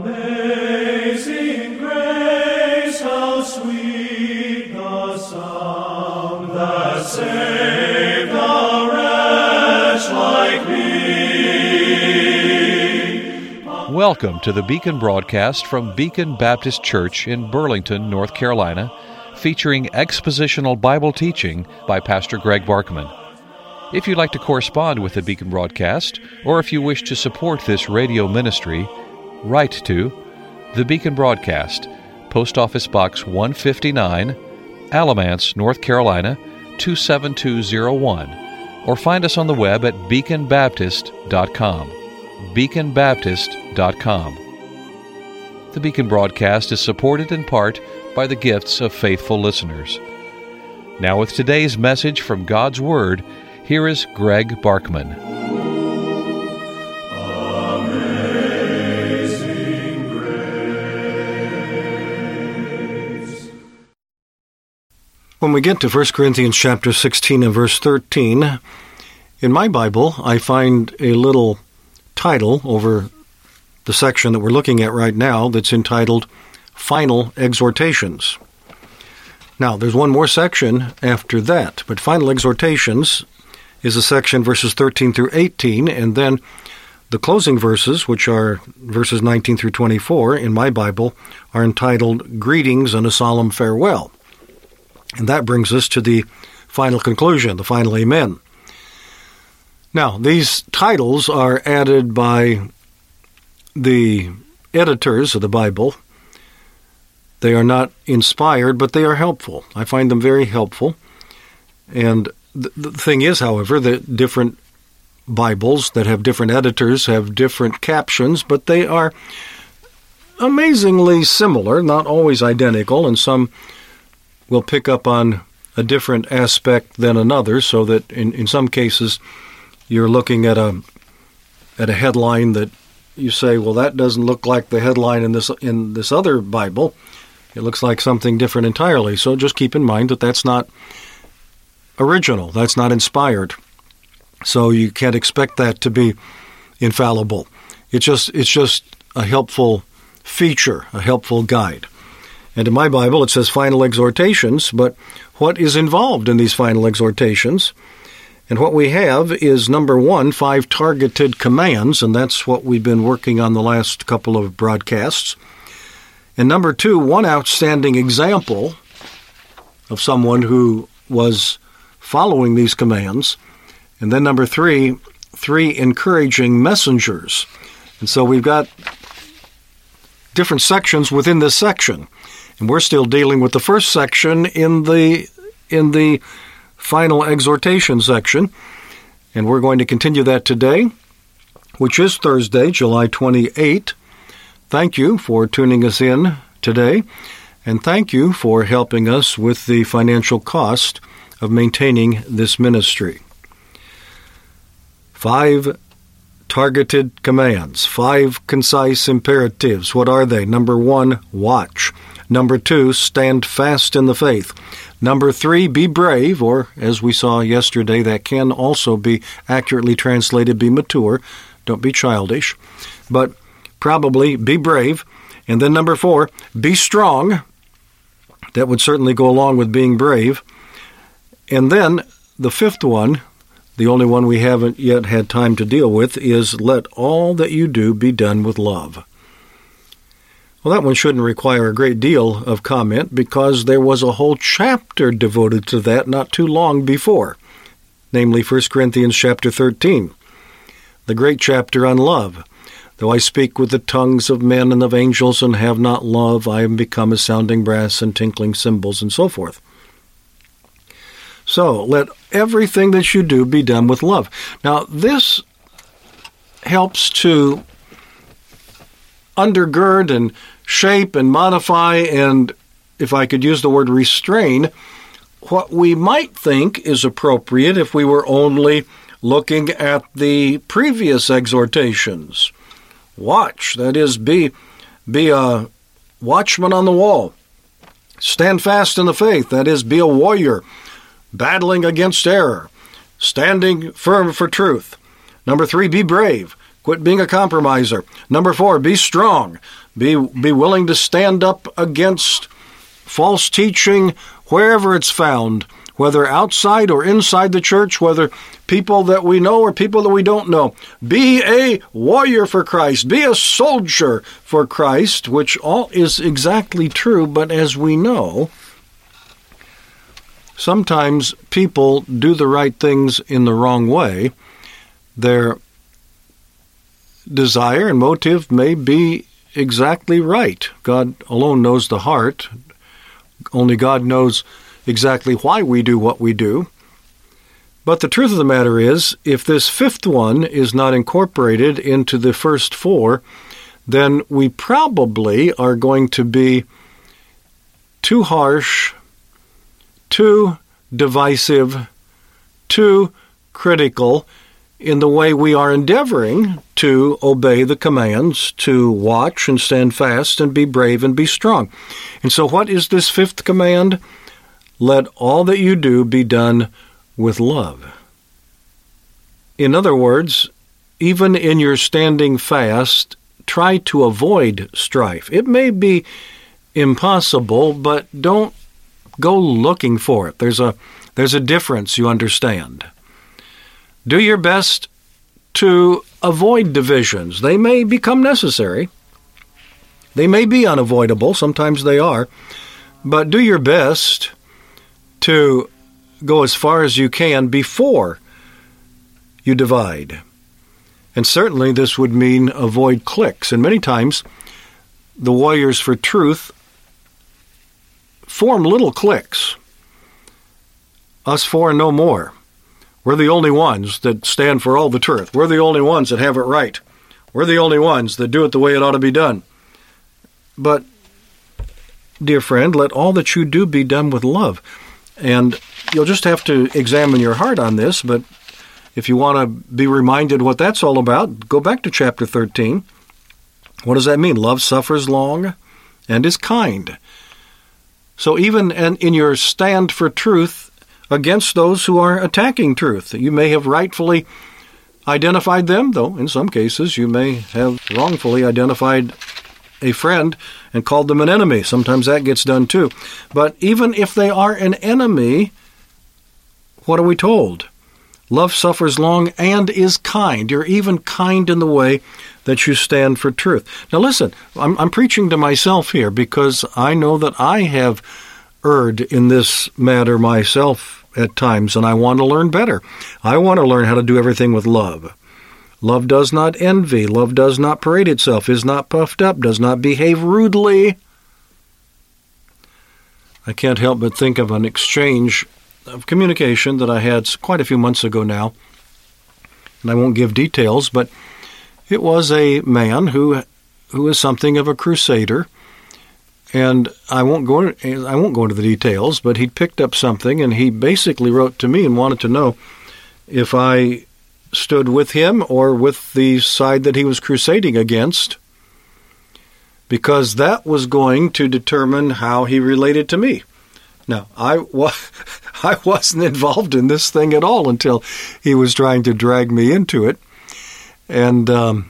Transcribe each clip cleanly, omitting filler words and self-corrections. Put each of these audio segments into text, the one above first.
Amazing grace, how sweet the sound that saved a wretch like me. Welcome to the Beacon broadcast from Beacon Baptist Church in Burlington, North Carolina, featuring expositional Bible teaching by Pastor Greg Barkman. If you'd like to correspond with the Beacon broadcast, or if you wish to support this radio ministry, write to the Beacon Broadcast, Post Office Box 159, Alamance, North Carolina 27201, or find us on the web at beaconbaptist.com. beaconbaptist.com. The Beacon broadcast is supported in part by the gifts of faithful listeners. Now with today's message from God's Word, here is Greg Barkman. Amazing grace. When we get to 1 Corinthians chapter 16 and verse 13, in my Bible, I find a little title over the section that we're looking at right now that's entitled Final Exhortations. Now, there's one more section after that, but Final Exhortations is a section verses 13 through 18, and then the closing verses, which are verses 19 through 24 in my Bible, are entitled Greetings and a Solemn Farewell. And that brings us to the final conclusion, the final amen. Now, these titles are added by the editors of the Bible. They are not inspired, but they are helpful. I find them very helpful. And the thing is, however, that different Bibles that have different editors have different captions, but they are amazingly similar, not always identical, and some will pick up on a different aspect than another, so that in some cases you're looking at a headline that you say, well, that doesn't look like the headline in this other Bible. It looks like something different entirely. So just keep in mind that that's not original. That's not inspired. So you can't expect that to be infallible. It's just a helpful feature, a helpful guide. And in my Bible, it says final exhortations, but what is involved in these final exhortations? And what we have is, number one, 5 targeted commands, and that's what we've been working on the last couple of broadcasts. And number 2, one outstanding example of someone who was following these commands. And then number 3 encouraging messengers. And so we've got different sections within this section. And we're still dealing with the first section in the final exhortation section, and we're going to continue that today, which is Thursday, July 28. Thank you for tuning us in today, and thank you for helping us with the financial cost of maintaining this ministry. 5 targeted commands, 5 concise imperatives. What are they? Number 1, watch. Number 2, stand fast in the faith. Number 3, be brave, or as we saw yesterday, that can also be accurately translated, be mature. Don't be childish, but probably be brave. And then number 4, be strong. That would certainly go along with being brave. And then the 5th one, the only one we haven't yet had time to deal with, is let all that you do be done with love. Well, that one shouldn't require a great deal of comment because there was a whole chapter devoted to that not too long before, namely 1 Corinthians chapter 13, the great chapter on love. Though I speak with the tongues of men and of angels and have not love, I am become a sounding brass and tinkling cymbals and so forth. So, let everything that you do be done with love. Now, this helps to undergird and shape and modify and, if I could use the word restrain, what we might think is appropriate if we were only looking at the previous exhortations. Watch, that is, be a watchman on the wall. Stand fast in the faith, that is, be a warrior, battling against error, standing firm for truth. Number 3, be brave. Quit being a compromiser. Number 4, be strong. Be willing to stand up against false teaching wherever it's found, whether outside or inside the church, whether people that we know or people that we don't know. Be a warrior for Christ. Be a soldier for Christ, which all is exactly true, but as we know, sometimes people do the right things in the wrong way. Their desire and motive may be exactly right. God alone knows the heart. Only God knows exactly why we do what we do. But the truth of the matter is, if this 5th one is not incorporated into the first 4, then we probably are going to be too harsh, too divisive, too critical in the way we are endeavoring to obey the commands, to watch and stand fast and be brave and be strong. And so what is this 5th command? Let all that you do be done with love. In other words, even in your standing fast, try to avoid strife. It may be impossible, but don't go looking for it. There's a difference, you understand. Do your best to avoid divisions. They may become necessary. They may be unavoidable. Sometimes they are. But do your best to go as far as you can before you divide. And certainly this would mean avoid cliques. And many times the warriors for truth form little cliques. Us 4 and no more. We're the only ones that stand for all the truth. We're the only ones that have it right. We're the only ones that do it the way it ought to be done. But, dear friend, let all that you do be done with love. And you'll just have to examine your heart on this, but if you want to be reminded what that's all about, go back to chapter 13. What does that mean? Love suffers long and is kind. So even in your stand for truth against those who are attacking truth, you may have rightfully identified them, though in some cases you may have wrongfully identified a friend and called them an enemy. Sometimes that gets done too. But even if they are an enemy, what are we told? Love suffers long and is kind. You're even kind in the way that you stand for truth. Now listen, I'm preaching to myself here because I know that I have erred in this matter myself at times, and I want to learn better. I want to learn how to do everything with love. Love does not envy. Love does not parade itself, is not puffed up, does not behave rudely. I can't help but think of an exchange of communication that I had quite a few months ago now. And I won't give details, but it was a man who is something of a crusader. And I won't go into the details, but he picked up something, and he basically wrote to me and wanted to know if I stood with him or with the side that he was crusading against, because that was going to determine how he related to me. Now, I wasn't involved in this thing at all until he was trying to drag me into it. And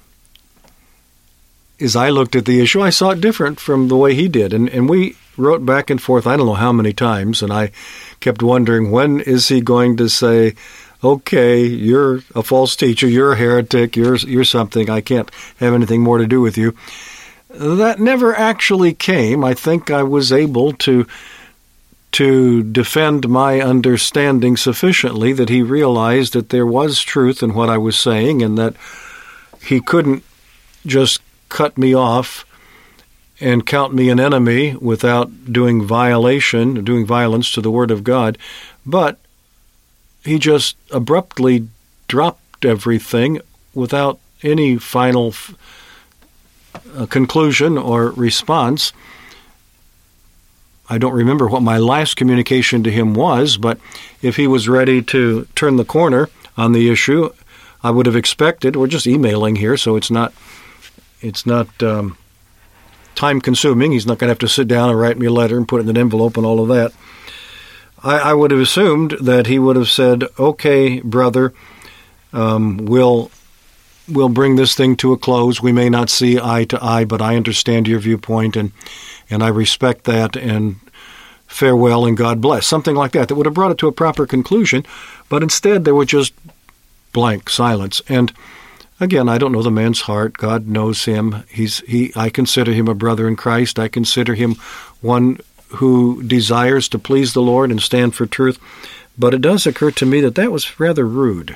as I looked at the issue, I saw it different from the way he did. And we wrote back and forth, I don't know how many times, and I kept wondering, when is he going to say, okay, you're a false teacher, you're a heretic, you're something, I can't have anything more to do with you. That never actually came. I think I was able to defend my understanding sufficiently that he realized that there was truth in what I was saying, and that he couldn't just cut me off and count me an enemy without doing violence to the Word of God. But he just abruptly dropped everything without any final conclusion or response. I don't remember what my last communication to him was, but if he was ready to turn the corner on the issue, I would have expected, we're just emailing here, so it's not time-consuming. He's not going to have to sit down and write me a letter and put it in an envelope and all of that. I would have assumed that he would have said, okay, brother, we'll we'll bring this thing to a close. We may not see eye to eye, but I understand your viewpoint, and I respect that, and farewell and God bless. Something like that would have brought it to a proper conclusion, but instead there was just blank silence. And again, I don't know the man's heart. God knows him. I consider him a brother in Christ. I consider him one who desires to please the Lord and stand for truth. But it does occur to me that that was rather rude.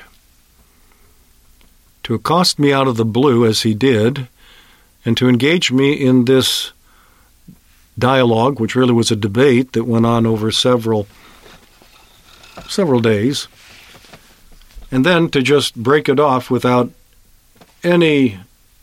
To accost me out of the blue as he did, and to engage me in this dialogue, which really was a debate that went on over several days, and then to just break it off without any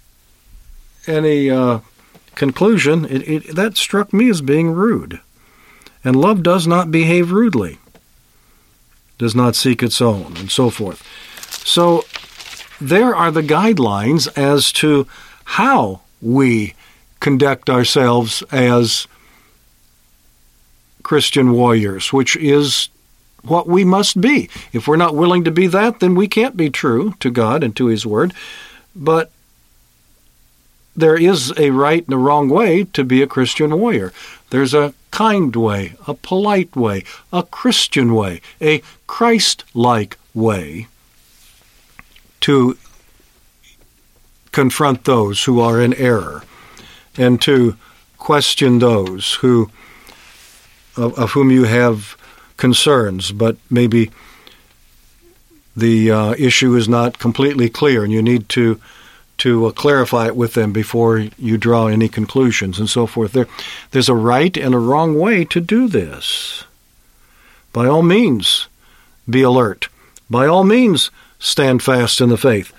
conclusion, that struck me as being rude. And love does not behave rudely, does not seek its own, and so forth. So there are the guidelines as to how we conduct ourselves as Christian warriors, which is what we must be. If we're not willing to be that, then we can't be true to God and to His Word. But there is a right and a wrong way to be a Christian warrior. There's a kind way, a polite way, a Christian way, a Christ-like way to confront those who are in error and to question those of whom you have concerns, but maybe the issue is not completely clear and you need to clarify it with them before you draw any conclusions and so forth. There's a right and a wrong way to do this. By all means, be alert. By all means, stand fast in the faith.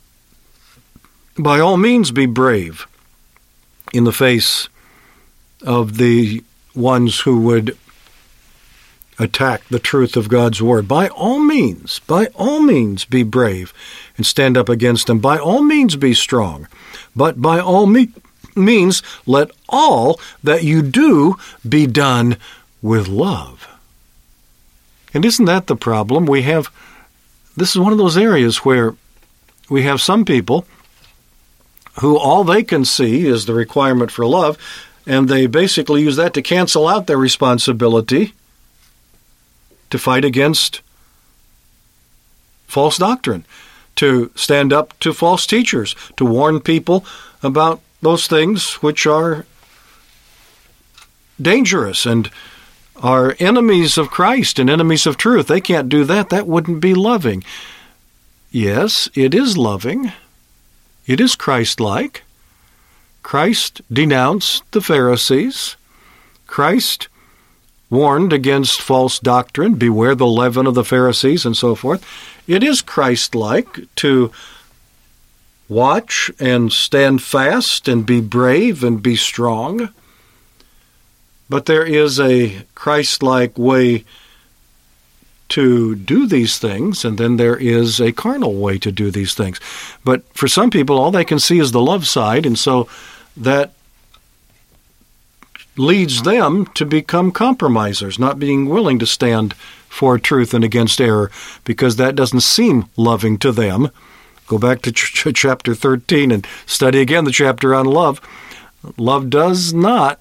By all means, be brave in the face of the ones who would attack the truth of God's Word. By all means, be brave and stand up against them. By all means, be strong. But by all means, let all that you do be done with love. And isn't that the problem? This is one of those areas where we have some people who all they can see is the requirement for love, and they basically use that to cancel out their responsibility to fight against false doctrine, to stand up to false teachers, to warn people about those things which are dangerous and are enemies of Christ and enemies of truth. They can't do that. That wouldn't be loving. Yes, it is loving. It is Christ-like. Christ denounced the Pharisees. Christ warned against false doctrine, beware the leaven of the Pharisees, and so forth. It is Christ-like to watch and stand fast and be brave and be strong. But there is a Christ-like way to do these things, and then there is a carnal way to do these things. But for some people, all they can see is the love side, and so that leads them to become compromisers, not being willing to stand for truth and against error, because that doesn't seem loving to them. Go back to chapter 13 and study again the chapter on love. Love does not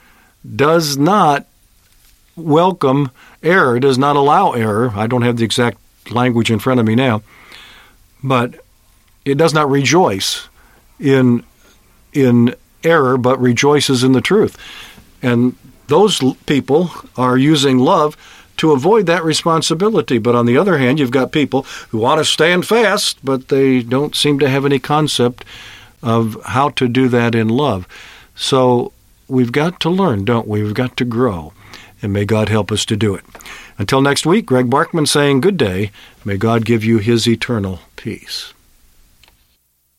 welcome error, does not allow error. I don't have the exact language in front of me now, but it does not rejoice in error, but rejoices in the truth. And those people are using love to avoid that responsibility. But on the other hand, you've got people who want to stand fast, but they don't seem to have any concept of how to do that in love. So we've got to learn, don't we? We've got to grow, and may God help us to do it. Until next week, Greg Barkman saying good day. May God give you His eternal peace.